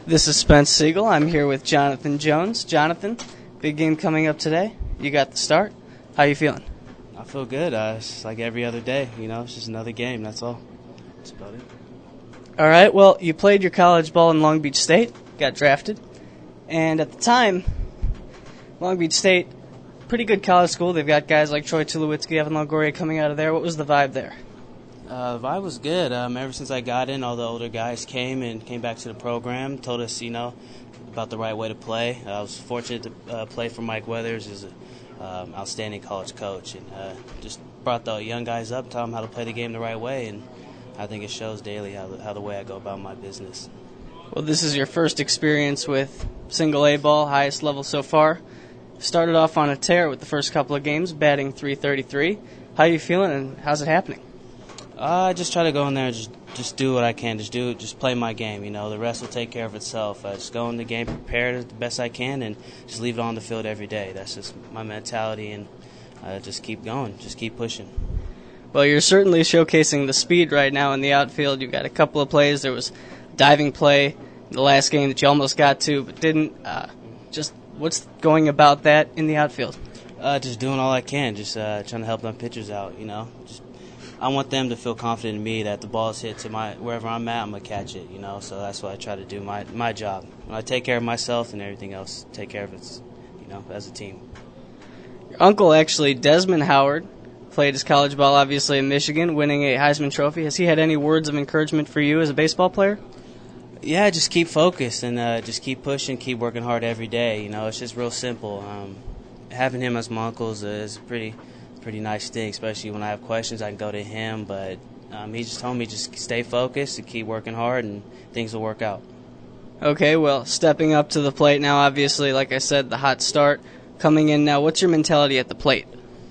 This is Spence Siegel. I'm here with Jonathan Jones. Jonathan, big game coming up today. You got the start. How you feeling? I feel good. It's like every other day, it's just another game, that's all. That's about it. All right, well, you played your college ball in Long Beach State, got drafted, and at the time, Long Beach State, pretty good college school. They've got guys like Troy Tulowitzki, Evan Longoria coming out of there. What was the vibe there? The vibe was good. Ever since I got in, all the older guys came back to the program, told us, about the right way to play. I was fortunate to play for Mike Weathers, who's an outstanding college coach, and just brought the young guys up, taught them how to play the game the right way, and I think it shows daily how the way I go about my business. Well, this is your first experience with single A ball, highest level so far. Started off on a tear with the first couple of games, batting .333. How are you feeling, and how's it happening? I just try to go in there and just do what I can. Just play my game. The rest will take care of itself. Just go in the game prepared the best I can and just leave it on the field every day. That's just my mentality, and just keep going. Just keep pushing. Well, you're certainly showcasing the speed right now in the outfield. You've got a couple of plays. There was diving play in the last game that you almost got to but didn't. Just what's going about that in the outfield? Just doing all I can. Just trying to help them pitchers out, I want them to feel confident in me that the ball's hit to wherever I'm at, I'm going to catch it, So that's what I try to do, my job. When I take care of myself and everything else, take care of it, as a team. Your uncle, actually, Desmond Howard, played his college ball, obviously, in Michigan, winning a Heisman Trophy. Has he had any words of encouragement for you as a baseball player? Yeah, just keep focused and just keep pushing, keep working hard every day. It's just real simple. Having him as my uncle is pretty nice thing, especially when I have questions, I can go to him. But he just told me just stay focused and keep working hard, and things will work out. Okay, well, stepping up to the plate now, obviously, like I said, the hot start coming in now. What's your mentality at the plate?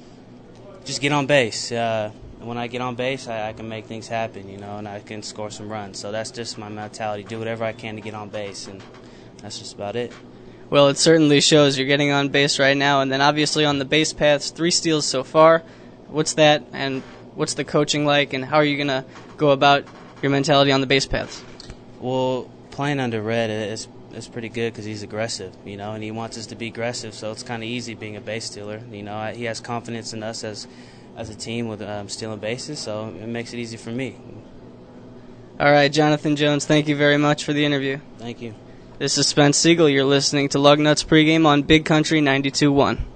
Just get on base. When I get on base, I can make things happen, and I can score some runs. So that's just my mentality. Do whatever I can to get on base, and that's just about it. Well, it certainly shows. You're getting on base right now, and then obviously on the base paths, 3 steals so far. What's that, and what's the coaching like, and how are you going to go about your mentality on the base paths? Well, playing under Red is pretty good because he's aggressive, and he wants us to be aggressive, so it's kind of easy being a base stealer. He has confidence in us as a team with stealing bases, so it makes it easy for me. All right, Jonathan Jones, thank you very much for the interview. Thank you. This is Spence Siegel. You're listening to Lugnuts pregame on Big Country 92.1.